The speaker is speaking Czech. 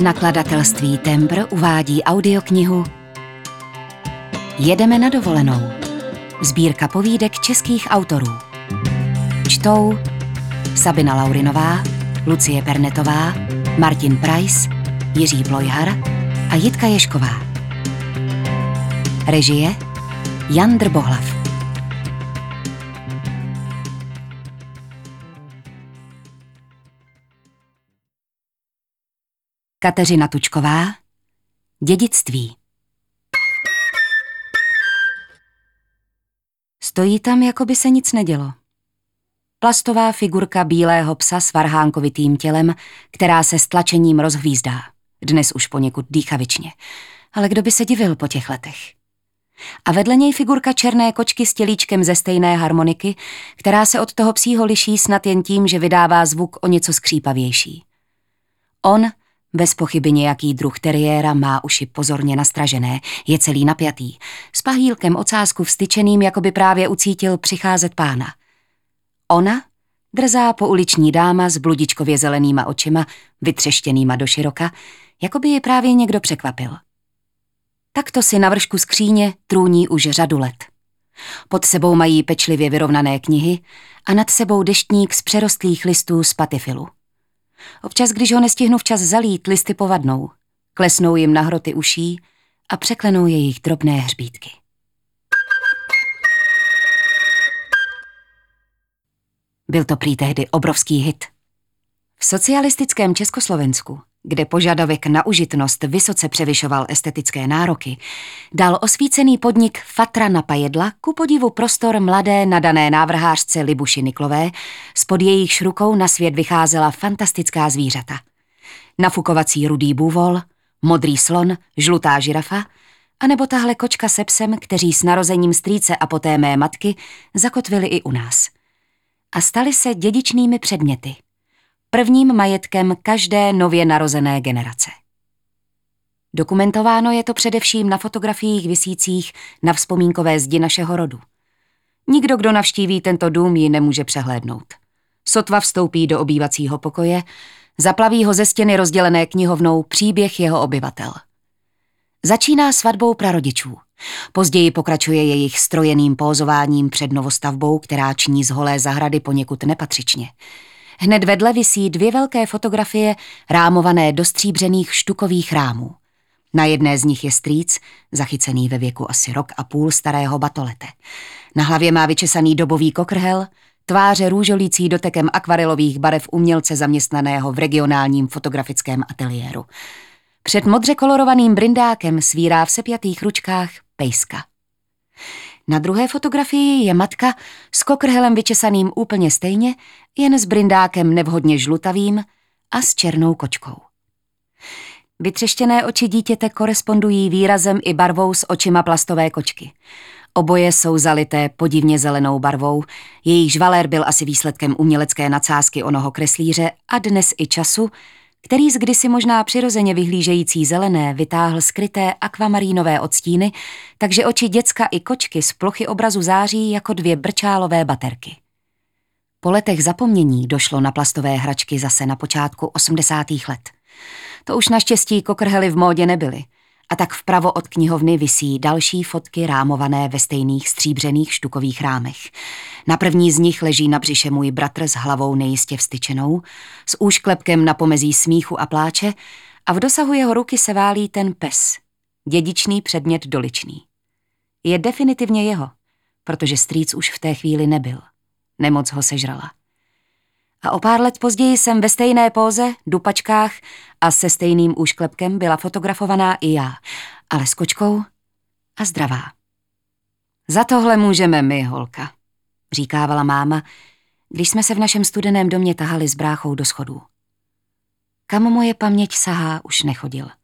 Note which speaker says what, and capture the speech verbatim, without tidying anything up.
Speaker 1: Nakladatelství Tembr uvádí audioknihu Jedeme na dovolenou. Sbírka povídek českých autorů. Čtou Sabina Laurinová, Lucie Pernetová, Martin Preiss, Jiří Plojhar a Jitka Ježková. Režie Jan Drbohlav. Kateřina Tučková. Dědictví. Stojí tam, jako by se nic nedělo. Plastová figurka bílého psa s varhánkovitým tělem, která se s tlačením rozhvízdá. Dnes už poněkud dýchavičně. Ale kdo by se divil po těch letech? A vedle něj figurka černé kočky s tělíčkem ze stejné harmoniky, která se od toho psího liší snad jen tím, že vydává zvuk o něco skřípavější. On, bez pochyby nějaký druh teriéra, má uši pozorně nastražené, je celý napjatý, s pahýlkem ocásku vstyčeným, jako by právě ucítil přicházet pána. Ona, drzá pouliční dáma s bludičkově zelenýma očima, vytřeštěnýma doširoka, jako by je právě někdo překvapil. Takto si na vršku skříně trůní už řadu let. Pod sebou mají pečlivě vyrovnané knihy a nad sebou deštník z přerostlých listů z patifilu. Občas, když ho nestihnu včas zalít, listy povadnou, klesnou jim na hroty uší a překlenou jejich drobné hřbítky. Byl to prý tehdy obrovský hit. V socialistickém Československu, kde požadavek na užitnost vysoce převyšoval estetické nároky, dal osvícený podnik Fatra na Pajedla ku podivu prostor mladé nadané návrhářce Libuši Niklové, spod jejichž rukou na svět vycházela fantastická zvířata. Nafukovací rudý bůvol, modrý slon, žlutá žirafa, anebo tahle kočka se psem, kteří s narozením strýce a poté mé matky zakotvili i u nás. A stali se dědičnými předměty. Prvním majetkem každé nově narozené generace. Dokumentováno je to především na fotografiích visících na vzpomínkové zdi našeho rodu. Nikdo, kdo navštíví tento dům, ji nemůže přehlédnout. Sotva vstoupí do obývacího pokoje, zaplaví ho ze stěny rozdělené knihovnou příběh jeho obyvatel. Začíná svatbou prarodičů. Později pokračuje jejich strojeným pózováním před novostavbou, která činí z holé zahrady poněkud nepatřičně. Hned vedle visí dvě velké fotografie rámované do stříbřených štukových rámů. Na jedné z nich je strýc, zachycený ve věku asi rok a půl starého batolete. Na hlavě má vyčesaný dobový kokrhel, tváře růžolící dotekem akvarelových barev umělce zaměstnaného v regionálním fotografickém ateliéru. Před modře kolorovaným brindákem svírá v sepjatých ručkách pejska. Na druhé fotografii je matka s kokrhelem vyčesaným úplně stejně, jen s brindákem nevhodně žlutavým a s černou kočkou. Vytřeštěné oči dítěte korespondují výrazem i barvou s očima plastové kočky. Oboje jsou zalité podivně zelenou barvou, jejich žvalér byl asi výsledkem umělecké nadsázky onoho kreslíře a dnes i času, který z kdysi možná přirozeně vyhlížející zelené vytáhl skryté akvamarínové odstíny, takže oči děcka i kočky z plochy obrazu září jako dvě brčálové baterky. Po letech zapomnění došlo na plastové hračky zase na počátku osmdesátých let. To už naštěstí kokrhely v módě nebyly, a tak vpravo od knihovny visí další fotky rámované ve stejných stříbřených štukových rámech. Na první z nich leží na břiše můj bratr s hlavou nejistě vstyčenou, s úšklepkem na pomezí smíchu a pláče a v dosahu jeho ruky se válí ten pes, dědičný předmět doličný. Je definitivně jeho, protože strýc už v té chvíli nebyl. Nemoc ho sežrala. A o pár let později jsem ve stejné póze, dupačkách a se stejným úšklepkem byla fotografovaná i já, ale s kočkou a zdravá. Za tohle můžeme my, holka, říkávala máma, když jsme se v našem studeném domě tahali s bráchou do schodů. Kam moje paměť sahá, už nechodil.